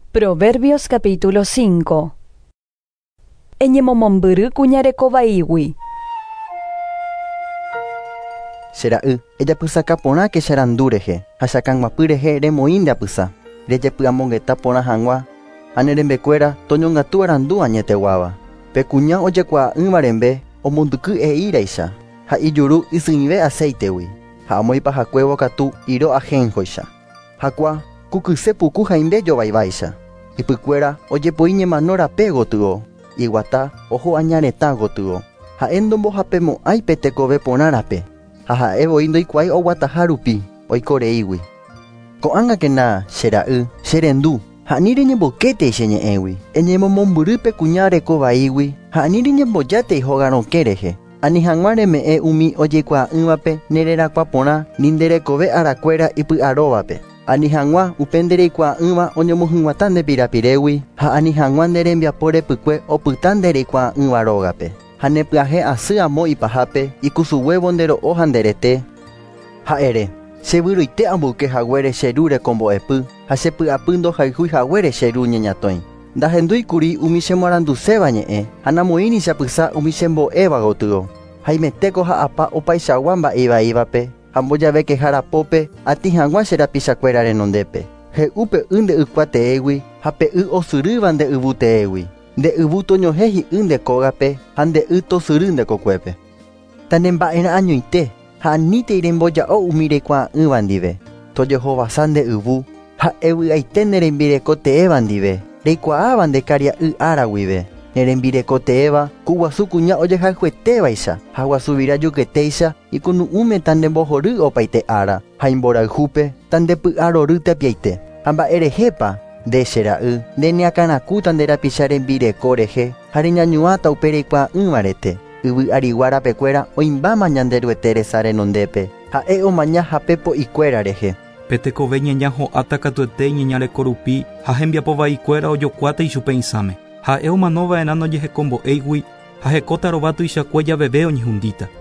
Proverbios capítulo 5. Eñemomombyry kuñarekovaígui. Chera'y, ejapysaka porã ke cherandúrehe, ha chakãguapy rehe remoínte apysa, rejepy'amongeta porã hag̃ua, ha ne rembekuéra toñongatu arandu añeteguáva. Pe kuña ojekuaa'ỹva rembe omondyky'e'íraicha, ha ijuru isyĩve aceitégui, ha omoipahakuévo katu iro ahẽngoicha. Hakua kukyse puku haimbe jovaivaicha. Ipykuéra ojepoi ñemano rape gotyo, iguata oho añaretã gotyo, ha'e ndombohapemo'ãi pe tekove porã rape, ha ha'evoi ndoikuaái oguataha rupi oikoreígui. Ko'ág̃akena chera'y, cherendu, ha'ni reñembokétei cheñe'ẽgui, eñemomombyry pe kuña rekovaígui, ha'ni reñembojátai hogarõke rehe. Ani hag̃ua reme'ẽ umi ojekuaa'ỹvape nererakua porã ninderekove arakuéra ipy'aróvape. Ani hag̃ua upe ndereikuaa'ỹva oñomohyg̃uatã nde pirapirégui, ha ani hag̃ua nde rembiapo repykue opyta ndereikuaa'ỹva rógape. Ha nepyahe asy amo ipahápe ikusuguévo ndero'o ha nderete. Ha'ére, chevyroite ambukehaguére cheru rekombo'epy, ha chepy'apy ndohayhúihaguére cheru ñeñatõi. Ndahendúikuri umi chemoaranduséva ñe'ẽ, ha namoíni chapysa umi chembo'éva gotyo. Ha imetéko ha apa opaichagua mba'eivaívape, ha mbojavekeha rapópe ati hag̃ua cherapichakuéra renondépe. He'úpe y nde'ykuateégui ha pe'y osyrýva nde'yvuteégui. Nde'yvu toñohẽ hi'y ndekógape ha nde'y tosyry ndekokuépe. Ta nde mba'erã añoite ha anítei remboja'o umi reikuaa'ỹva ndive. Tojehovasa nde'yvu ha evy'aite nerembirekoteéva ndive. Reikuaáva ndekaria'y ára guive. Nerembirekoteéva ku guasu kuña ojehayhuetévaicha ha guasuvira juketéicha ikunu'ũme ta ndembohory opaite ára ha imborayhúpe ta ndepy'arory tapiaite. Ha mba'erehépa nde chera'y ndeniakãrakúta nderapicha rembireko rehe ha reñañuãta upe reikuaa'ỹva rete. Yvy arigua rapekuéra oimbáma ñanderyete resa renondépe ha'e omaña hapepo'ikuéra rehe. Petekove ñeña ho'áta katuete ñeñareko rupi ha hembiapovaikuéra ojokuáta ichupe isãme. Ha'e omanova'erã nojehekombo'éigui ha hekóta rová tuichakue javeve oñehundíta.